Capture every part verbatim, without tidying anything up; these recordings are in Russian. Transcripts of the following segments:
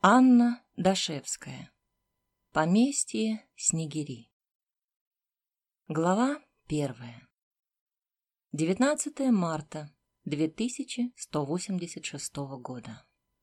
Анна Дашевская. Поместье Снегири. Глава первая. девятнадцатое марта две тысячи сто восемьдесят шестого года.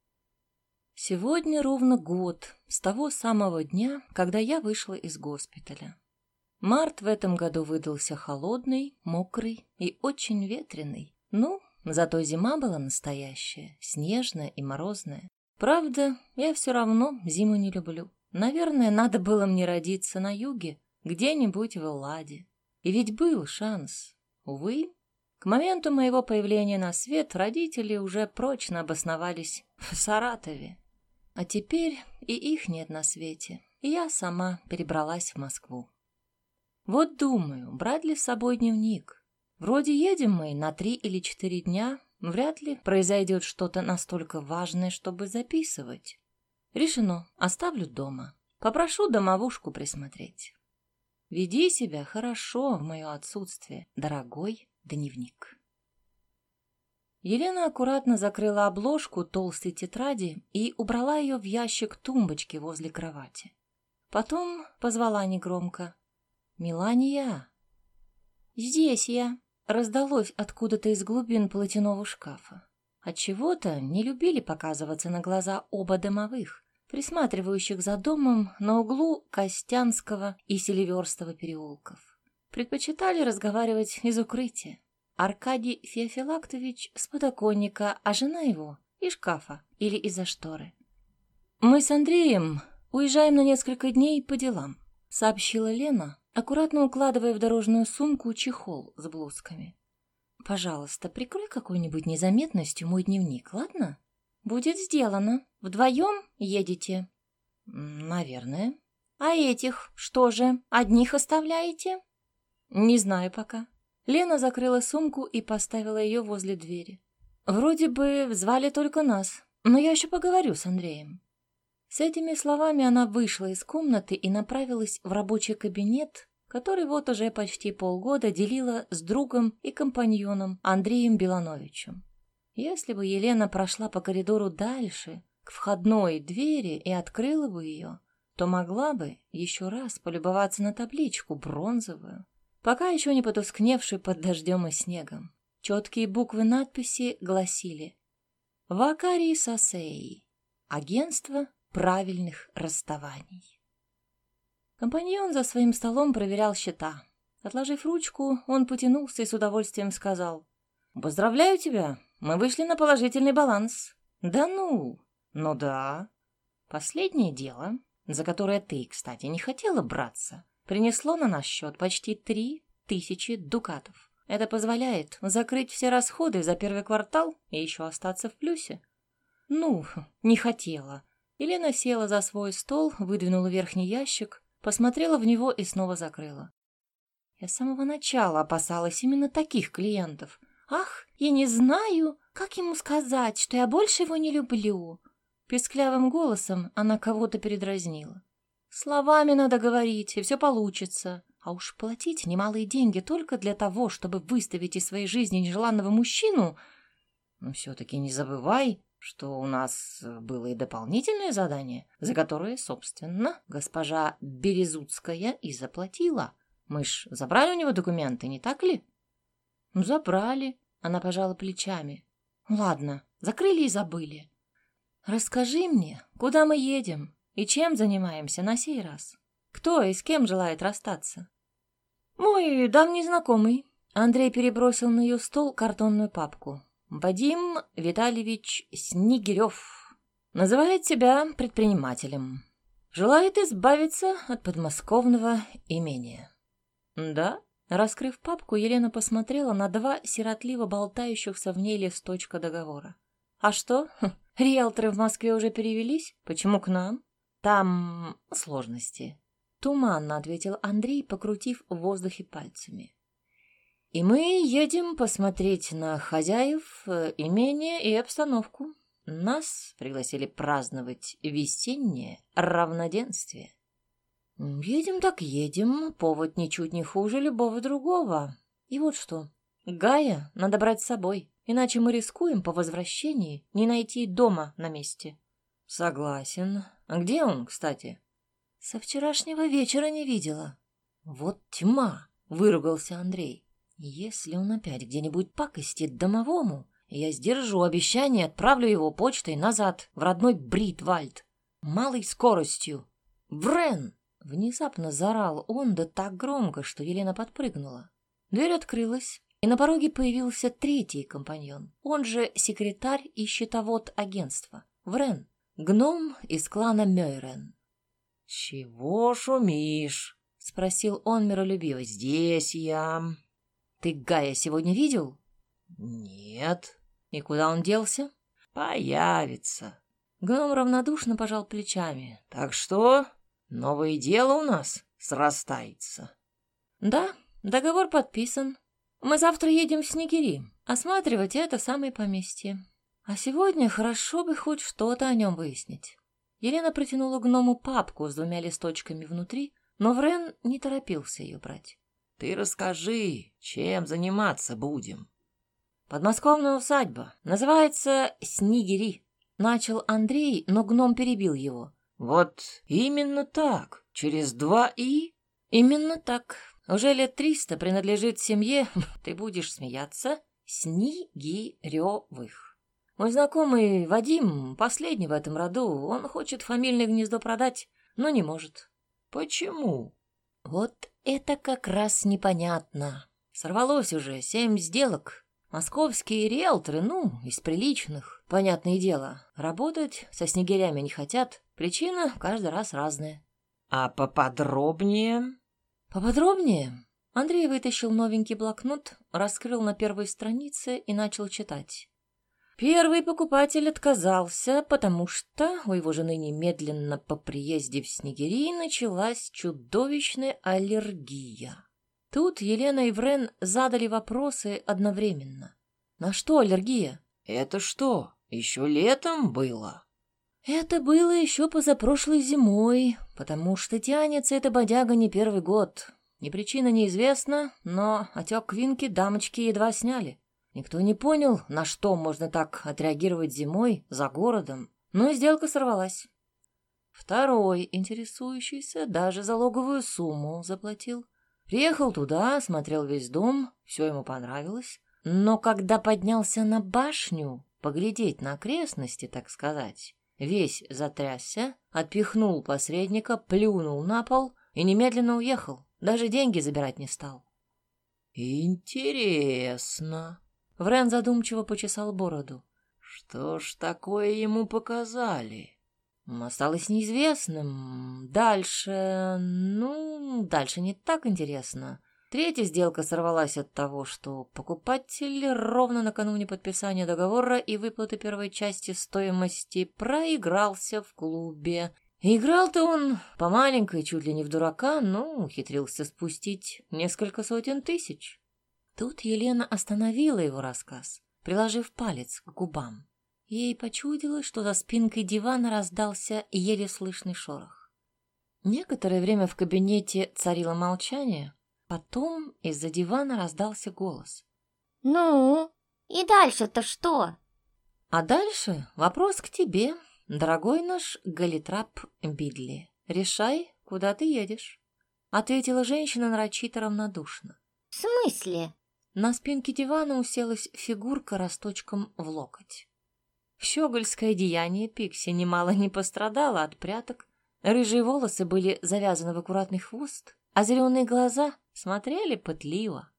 Сегодня ровно год с того самого дня, когда я вышла из госпиталя. Март в этом году выдался холодный, мокрый и очень ветреный. Ну, зато зима была настоящая, снежная и морозная. Правда, я все равно зиму не люблю. Наверное, надо было мне родиться на юге, где-нибудь в Элладе. И ведь был шанс. Увы, к моменту моего появления на свет родители уже прочно обосновались в Саратове. А теперь и их нет на свете, и я сама перебралась в Москву. Вот думаю, брать ли с собой дневник? Вроде едем мы на три или четыре дня, вряд ли произойдет что-то настолько важное, чтобы записывать. Решено, оставлю дома. Попрошу домовушку присмотреть. Веди себя хорошо в мое отсутствие, дорогой дневник. Елена аккуратно закрыла обложку толстой тетради и убрала ее в ящик тумбочки возле кровати. Потом позвала негромко: «Мелания!» «Здесь я!» Раздалось откуда-то из глубин платяного шкафа. Отчего-то не любили показываться на глаза оба домовых, присматривающих за домом на углу Костянского и Селиверстова переулков. Предпочитали разговаривать из укрытия. Аркадий Феофилактович с подоконника, а жена его из шкафа или из-за шторы. «Мы с Андреем уезжаем на несколько дней по делам», — сообщила Лена, аккуратно укладывая в дорожную сумку чехол с блузками. «Пожалуйста, прикрой какой-нибудь незаметностью мой дневник, ладно?» «Будет сделано. Вдвоем едете?» «Наверное». «А этих что же, одних оставляете?» «Не знаю пока». Лена закрыла сумку и поставила ее возле двери. «Вроде бы звали только нас, но я еще поговорю с Андреем». С этими словами она вышла из комнаты и направилась в рабочий кабинет, который вот уже почти полгода делила с другом и компаньоном Андреем Белановичем. Если бы Елена прошла по коридору дальше, к входной двери, и открыла бы ее, то могла бы еще раз полюбоваться на табличку бронзовую, пока еще не потускневшую под дождем и снегом. Четкие буквы надписи гласили: «Вакарий Сасей. Агентство правильных расставаний». Компаньон за своим столом проверял счета. Отложив ручку, он потянулся и с удовольствием сказал: «Поздравляю тебя, мы вышли на положительный баланс». «Да ну?» «Ну да. Последнее дело, за которое ты, кстати, не хотела браться, принесло на наш счет почти три тысячи дукатов. Это позволяет закрыть все расходы за первый квартал и еще остаться в плюсе». «Ну, не хотела». Елена села за свой стол, выдвинула верхний ящик, посмотрела в него и снова закрыла. «Я с самого начала опасалась именно таких клиентов. Ах, я не знаю, как ему сказать, что я больше его не люблю». Писклявым голосом она кого-то передразнила. «Словами надо говорить, и все получится. А уж платить немалые деньги только для того, чтобы выставить из своей жизни нежеланного мужчину. Но все-таки не забывай, что у нас было и дополнительное задание, за которое, собственно, госпожа Березутская и заплатила. Мы ж забрали у него документы, не так ли?» «Забрали», — она пожала плечами. «Ладно, закрыли и забыли. Расскажи мне, куда мы едем и чем занимаемся на сей раз? Кто и с кем желает расстаться?» «Мой давний знакомый». Андрей перебросил на ее стол картонную папку. «Вадим Витальевич Снегирев. Называет себя предпринимателем. Желает избавиться от подмосковного имения». «Да?» Раскрыв папку, Елена посмотрела на два сиротливо болтающихся в ней листочка договора. «А что? Риэлторы в Москве уже перевелись? Почему к нам?» «Там сложности», — туманно ответил Андрей, покрутив в воздухе пальцами. «И мы едем посмотреть на хозяев, имение и обстановку. Нас пригласили праздновать весеннее равноденствие». «Едем так едем, повод ничуть не хуже любого другого. И вот что, Гая надо брать с собой, иначе мы рискуем по возвращении не найти дома на месте». Согласен. А где он, кстати? Со вчерашнего вечера не видела. Вот тьма, выругался Андрей. Если он опять где-нибудь пакостит домовому, я сдержу обещание, отправлю его почтой назад в родной Бритвальд. Малой скоростью. Врен! Внезапно заорал он, да так громко, что Елена подпрыгнула. Дверь открылась, и на пороге появился третий компаньон, он же секретарь и счетовод агентства. Врен, гном из клана Мёйрен. «Чего шумишь?» — спросил он миролюбиво. «Здесь я». «Ты Гая сегодня видел?» «Нет». «И куда он делся?» «Появится». Гном равнодушно пожал плечами. «Так что, новое дело у нас срастается». «Да, договор подписан. Мы завтра едем в Снегири, осматривать это самое поместье. А сегодня хорошо бы хоть что-то о нем выяснить». Елена протянула гному папку с двумя листочками внутри, но Врен не торопился ее брать. «Ты расскажи, чем заниматься будем?» «Подмосковная усадьба. Называется Снегири», — начал Андрей, но гном перебил его. «Вот именно так, через два «и»?» «Именно так. Уже лет триста принадлежит семье, ты будешь смеяться, Снегирёвых. Мой знакомый Вадим, последний в этом роду, он хочет фамильное гнездо продать, но не может». «Почему?» «Вот это как раз непонятно. Сорвалось уже семь сделок. Московские риэлторы, ну, из приличных, понятное дело, работать со снегирями не хотят. Причина каждый раз разная». «А поподробнее?» «Поподробнее?» Андрей вытащил новенький блокнот, раскрыл на первой странице и начал читать. Первый покупатель отказался, потому что у его жены немедленно по приезде в Снегири началась чудовищная аллергия. Тут Елена и Врен задали вопросы одновременно. «На что аллергия?» «Это что, еще летом было?» «Это было еще позапрошлой зимой, потому что тянется эта бодяга не первый год. И причина неизвестна, но отек квинки дамочки едва сняли. Никто не понял, на что можно так отреагировать зимой за городом, но сделка сорвалась. Второй интересующийся даже залоговую сумму заплатил. Приехал туда, смотрел весь дом, все ему понравилось, но когда поднялся на башню, поглядеть на окрестности, так сказать, весь затрясся, отпихнул посредника, плюнул на пол и немедленно уехал, даже деньги забирать не стал. «Интересно». Врен задумчиво почесал бороду. «Что ж такое ему показали?» «Осталось неизвестным. Дальше... Ну, дальше не так интересно. Третья сделка сорвалась от того, что покупатель ровно накануне подписания договора и выплаты первой части стоимости проигрался в клубе. Играл-то он по маленькой, чуть ли не в дурака, но ухитрился спустить несколько сотен тысяч». Тут Елена остановила его рассказ, приложив палец к губам. Ей почудилось, что за спинкой дивана раздался еле слышный шорох. Некоторое время в кабинете царило молчание, потом из-за дивана раздался голос. «Ну, и дальше-то что?» «А дальше вопрос к тебе, дорогой наш Галитрап Бидли. Решай, куда ты едешь», — ответила женщина нарочито равнодушно. «В смысле?» На спинке дивана уселась фигурка росточком в локоть. Щегольское одеяние Пикси немало не пострадало от пряток. Рыжие волосы были завязаны в аккуратный хвост, а зеленые глаза смотрели пытливо.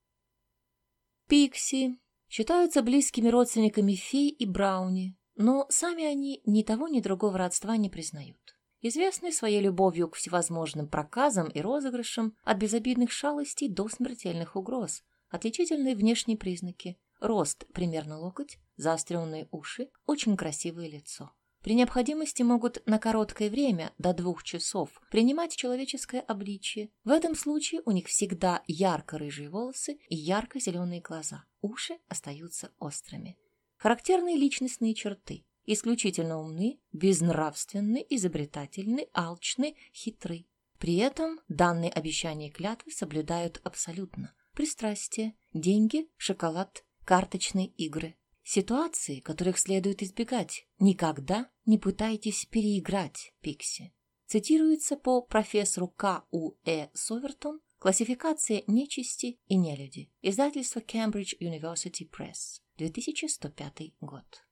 Пикси считаются близкими родственниками фей и брауни, но сами они ни того, ни другого родства не признают. Известны своей любовью к всевозможным проказам и розыгрышам, от безобидных шалостей до смертельных угроз. Отличительные внешние признаки: рост примерно локоть, заостренные уши, очень красивое лицо. При необходимости могут на короткое время, до двух часов, принимать человеческое обличие. В этом случае у них всегда ярко-рыжие волосы и ярко-зеленые глаза. Уши остаются острыми. Характерные личностные черты: исключительно умны, безнравственны, изобретательны, алчны, хитры. При этом данные обещания и клятвы соблюдают абсолютно. Пристрастие, деньги, шоколад, карточные игры. Ситуации, которых следует избегать. Никогда не пытайтесь переиграть Пикси. Цитируется по профессору К У Э Совертон «Классификация нечисти и нелюди». Издательство Cambridge University Press. две тысячи сто пятый год.